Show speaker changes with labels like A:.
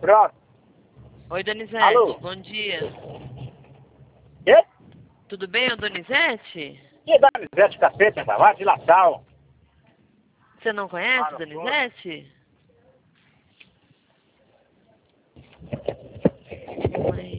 A: Pronto.
B: Oi, Donizete.
A: Alô?
B: Bom dia.
A: Quê?
B: Tudo bem, ô Donizete?
A: Que Donizete, cacete, rapaz? Vai te lascar, ó.
B: Você não conhece
A: Para,
B: Donizete? Oi.